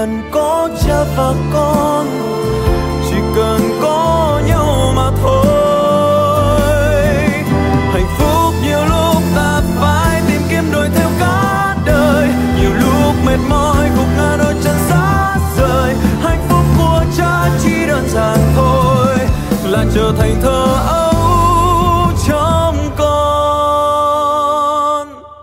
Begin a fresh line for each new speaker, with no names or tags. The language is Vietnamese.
cần có cha và con, chỉ cần có nhau mà thôi.